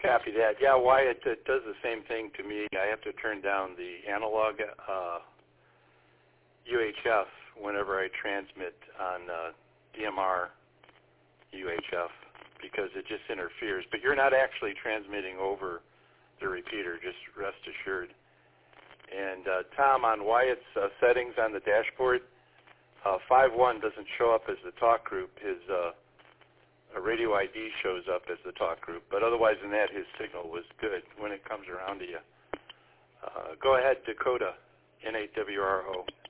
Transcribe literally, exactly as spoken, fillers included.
Copy that. Yeah, Wyatt, it does the same thing to me. I have to turn down the analog uh, U H F whenever I transmit on uh, D M R U H F because it just interferes. But you're not actually transmitting over the repeater, just rest assured. And uh, Tom, on Wyatt's uh, settings on the dashboard, uh, five one doesn't show up as the talk group. His uh, radio I D shows up as the talk group. But otherwise than that, his signal was good when it comes around to you. Uh, go ahead, Dakota, N eight W R O.